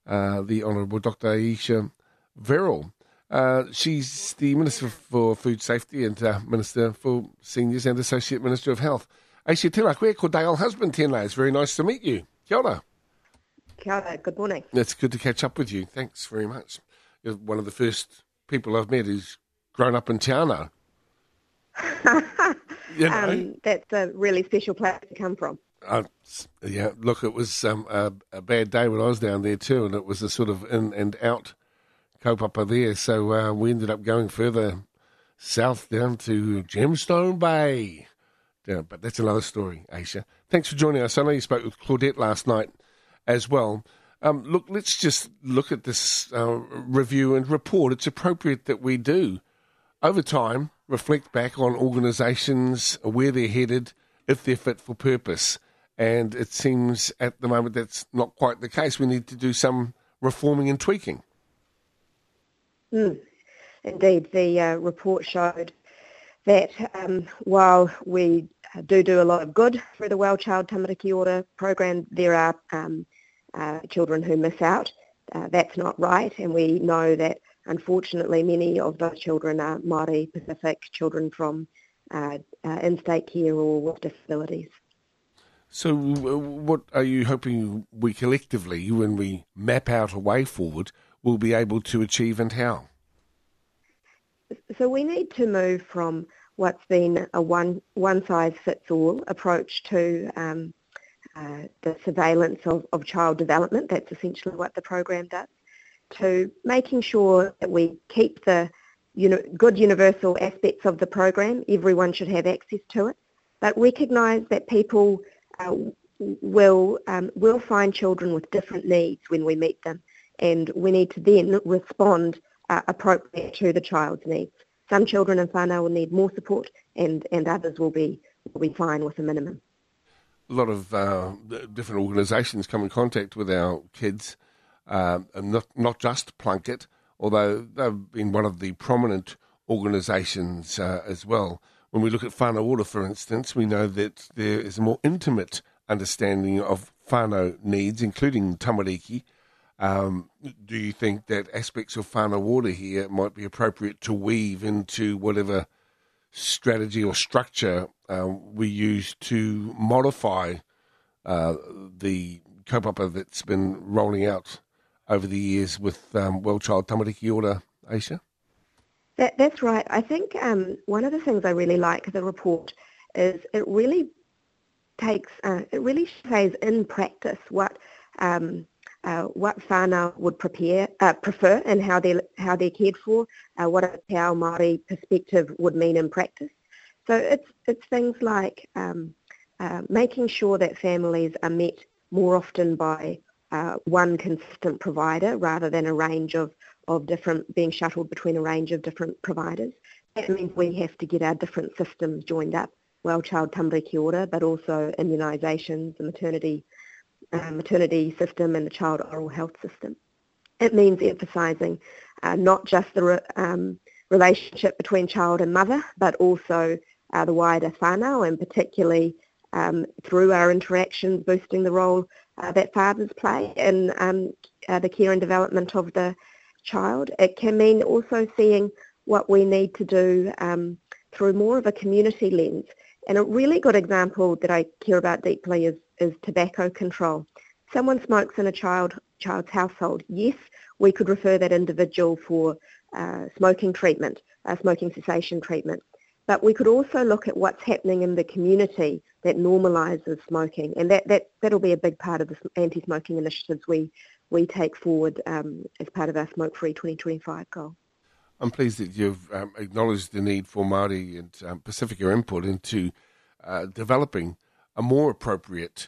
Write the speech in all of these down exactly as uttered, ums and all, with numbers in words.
uh, the Honourable Doctor Aisha Verrill. Uh, she's the Minister for Food Safety and uh, Minister for Seniors and Associate Minister of Health. Aisha, tēnā koe, ko Dale husband tēnā. It's very nice to meet you. Kia ora. Kia ora, good morning. It's good to catch up with you. Thanks very much. You're one of the first people I've met who's grown up in Te Anau. You know? um, that's a really special place to come from. Uh, yeah, look, it was um, a, a bad day when I was down there too, and it was a sort of in and out kaupapa there. So uh, we ended up going further south down to Gemstone Bay. Yeah, but that's another story, Aisha. Thanks for joining us. I know you spoke with Claudette last night as well. Um, look, let's just look at this uh, review and report. It's appropriate that we do, over time, reflect back on organisations, where they're headed, if they're fit for purpose. And it seems at the moment that's not quite the case. We need to do some reforming and tweaking. Mm. Indeed, the uh, report showed that um, while we do do a lot of good through the Well Child Tamariki Order program, there are um, uh, children who miss out. Uh, that's not right, and we know that unfortunately many of those children are Māori Pacific children from uh, uh, in-state care or with disabilities. So uh, what are you hoping we collectively, when we map out a way forward, will be able to achieve, and how? So we need to move from what's been a one, one-size-fits-all approach to um, uh, the surveillance of, of child development. That's essentially what the program does, to making sure that we keep the you know, good universal aspects of the program. Everyone should have access to it, but recognise that people uh, will um, will find children with different needs when we meet them, and we need to then respond uh, appropriate to the child's needs. Some children in whānau will need more support, and, and others will be will be fine with a minimum. A lot of uh, different organisations come in contact with our kids, uh, and not not just Plunkett, although they've been one of the prominent organisations uh, as well. When we look at whānau ora, for instance, we know that there is a more intimate understanding of whānau needs, including tamariki. Um, do you think that aspects of whānau ora here might be appropriate to weave into whatever strategy or structure uh, we use to modify uh, the kaupapa that's been rolling out over the years with um, Well Child Tamariki Order, Aisha? That, that's right. I think um, one of the things I really like of the report is it really takes, uh, it really shows in practice what um, uh, what whānau would prepare, uh, prefer and how they're, how they're cared for, uh, what a Te Ao Māori perspective would mean in practice. So it's, it's things like um, uh, making sure that families are met more often by Uh, one consistent provider rather than a range of, of different, being shuttled between a range of different providers. That means we have to get our different systems joined up, Well Child Tamariki Order, but also immunisations, the maternity, uh, maternity system and the child oral health system. It means emphasising uh, not just the re- um, relationship between child and mother, but also uh, the wider whānau, and particularly um, through our interactions, boosting the role Uh, that fathers play in um, uh, the care and development of the child. It can mean also seeing what we need to do um, through more of a community lens. And a really good example that I care about deeply is, is tobacco control. Someone smokes in a child child's household. Yes, we could refer that individual for uh, smoking treatment, uh, smoking cessation treatment. But we could also look at what's happening in the community that normalises smoking, and that, that, that'll be a big part of the anti-smoking initiatives we, we take forward um, as part of our Smoke Free twenty twenty-five goal. I'm pleased that you've um, acknowledged the need for Māori and um, Pacifica input into uh, developing a more appropriate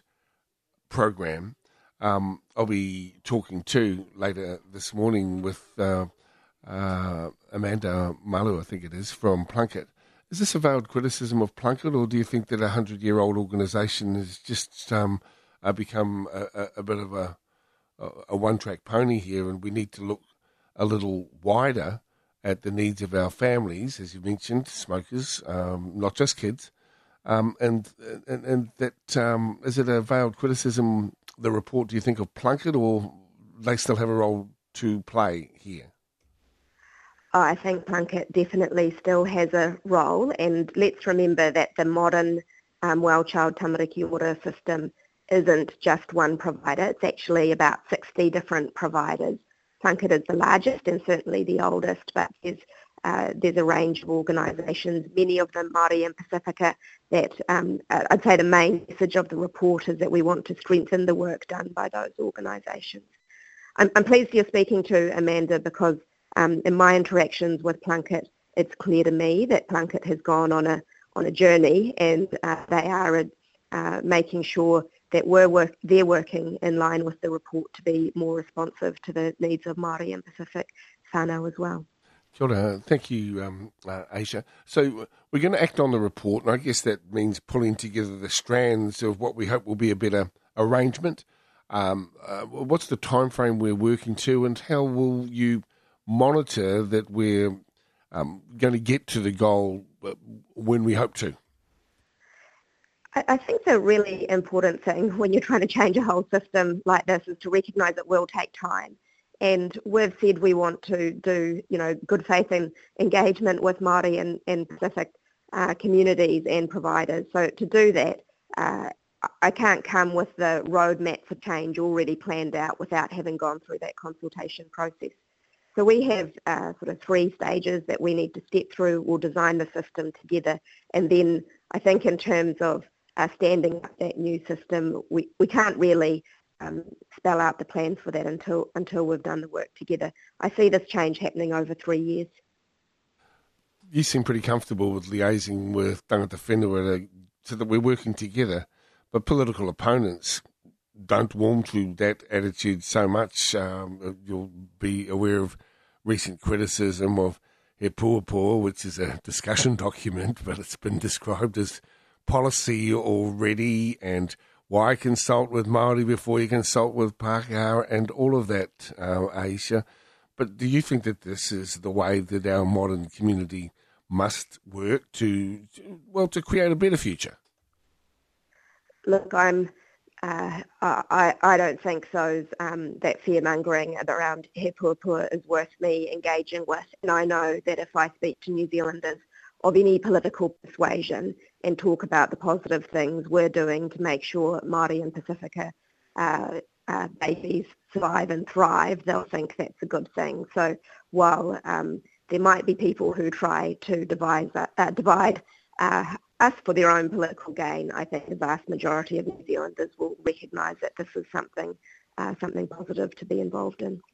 program. Um, I'll be talking too later this morning with uh, uh, Amanda Malu, I think it is, from Plunkett. Is this a veiled criticism of Plunkett, or do you think that a hundred-year-old organisation has just um, uh, become a, a, a bit of a, a, a one-track pony here, and we need to look a little wider at the needs of our families, as you mentioned, smokers, um, not just kids, um, and, and and that um, is it a veiled criticism, the report, do you think, of Plunkett, or they still have a role to play here? I think Plunket definitely still has a role, and let's remember that the modern um, Wellchild Tamariki water system isn't just one provider. It's actually about sixty different providers. Plunket is the largest and certainly the oldest, but there's, uh, there's a range of organisations, many of them Māori and Pacifica, that um, I'd say the main message of the report is that we want to strengthen the work done by those organisations. I'm, I'm pleased you're speaking to Amanda because Um, in my interactions with Plunket, it's clear to me that Plunket has gone on a on a journey, and uh, they are uh, making sure that we're work, they're working in line with the report to be more responsive to the needs of Māori and Pacific whānau as well. Kia ora. Thank you, um, uh, Aisha. So we're going to act on the report, and I guess that means pulling together the strands of what we hope will be a better arrangement. Um, uh, what's the time frame we're working to, and how will you monitor that we're um, going to get to the goal when we hope to? I, I think the really important thing when you're trying to change a whole system like this is to recognise it will take time. And we've said we want to do, you know, good faith and engagement with Māori and, and Pacific uh, communities and providers. So to do that, uh, I can't come with the roadmap for change already planned out without having gone through that consultation process. So we have uh, sort of three stages that we need to step through. We'll design the system together. And then I think in terms of uh, standing up that new system, we, we can't really um, spell out the plans for that until until we've done the work together. I see this change happening over three years. You seem pretty comfortable with liaising with Tangata Whenua so that we're working together, but political opponents don't warm to that attitude so much. Um, you'll be aware of recent criticism of He Puapua, which is a discussion document, but it's been described as policy already, and why consult with Māori before you consult with Pākehā, and all of that, uh, Aisha. But do you think that this is the way that our modern community must work to, well, to create a better future? Look, I'm Uh, I, I don't think so. Um, that fear-mongering around He Puapua is worth me engaging with. And I know that if I speak to New Zealanders of any political persuasion and talk about the positive things we're doing to make sure Māori and Pacifica uh, uh, babies survive and thrive, they'll think that's a good thing. So while um, there might be people who try to divide, uh, divide uh, us for their own political gain, I think the vast majority of New Zealanders will recognise that this is something uh, something positive to be involved in.